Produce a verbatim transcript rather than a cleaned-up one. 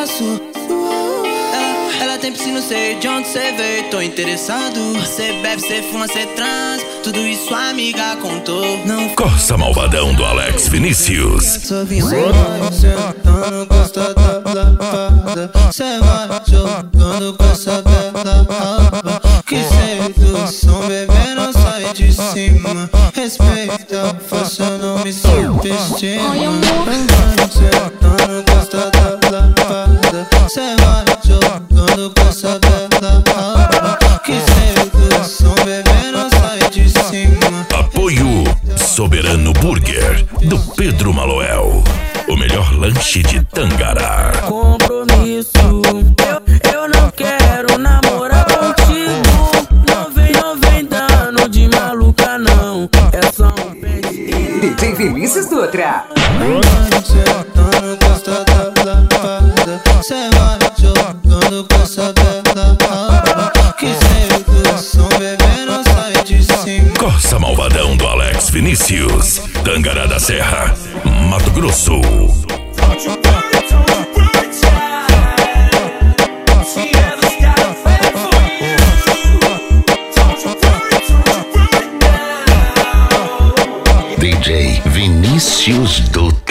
faço. Ela, ela tem piscina, não sei de onde cê veio, tô interessado. Cê bebe, cê fuma, cê trans, tudo isso a amiga contou. Não Corsa Malvadão do Alex Vinícius. Só vim sentando, gosta da lavada. Cê vai jogando com essa bela raba. Que sedução, bebê, não sai de cima. Respeita, faça, não me subestima. Sentando, gosta da lavada. Cê vai jogando com essa bela raba. Que sedução, bebê, não sai de cima. Apoio Soberano Burger do Pedro Maloel. O melhor lanche de Tangará. Compromisso, eu, eu não quero namorar contigo. Não vem, não vem dando de maluca não. É só um pé de... D J Vinícius Dutra. Sentando, gosta da lavada. Cê vai jogando com essa bela raba. Que sedução, bebê, não sai de cima. Corsa Malvadão do Alex Vinícius. Tangará da Serra, Mato Grosso. D J Vinícius Dutra.